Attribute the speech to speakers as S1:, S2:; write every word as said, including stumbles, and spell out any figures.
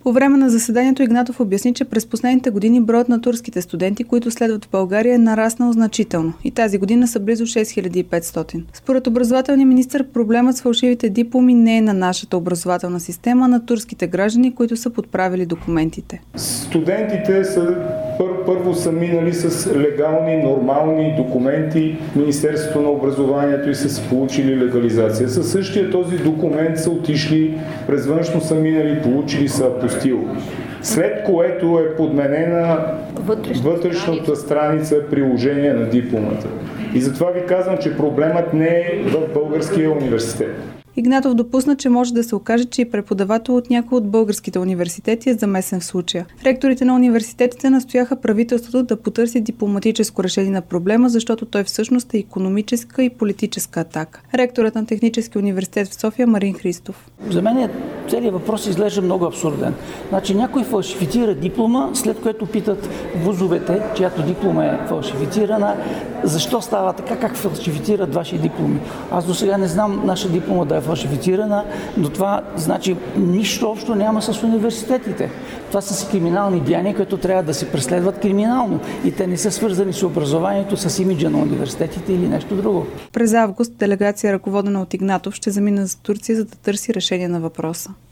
S1: По време на заседанието Игнатов обясни, че през последните години броят на турските студенти, които следват в България, е нараснал значително и тази година са близо шест хиляди и петстотин. Според образователния министър, проблемът с фалшивите дипломи не е на нашата образователна система, а на турските граждани, които са подправили документите.
S2: Студентите са пър, първо са минали с легални, нормални документи в Министерството на образованието и са получили легализация. Със същия този документ са отишли през външно, са минали, получили са апостил. След което е подменена вътрешната, вътрешната страница, приложение на дипломата. И затова ви казвам, че проблемът не е в българския университет.
S1: Игнатов допусна, че може да се окаже, че и преподавател от някои от българските университети е замесен в случая. Ректорите на университетите настояха правителството да потърси дипломатическо решение на проблема, защото той всъщност е икономическа и политическа атака. Ректорът на Техническия университет в София Марин Христов.
S3: За мен целият въпрос изглежда много абсурден. Значи някой фалшифицира диплома, след което питат вузовете, чиято диплома е фалшифицирана, защо става така, как фалшифицират ваши дипломи. Аз до сега не знам наша диплома да е фалшифицирана, но това значи нищо общо няма с университетите. Това са си криминални деяния, които трябва да се преследват криминално и те не са свързани с образованието, с имиджа на университетите или нещо друго.
S1: През август делегация, ръководена от Игнатов, ще замине за Турция, за да търси решение на въпроса.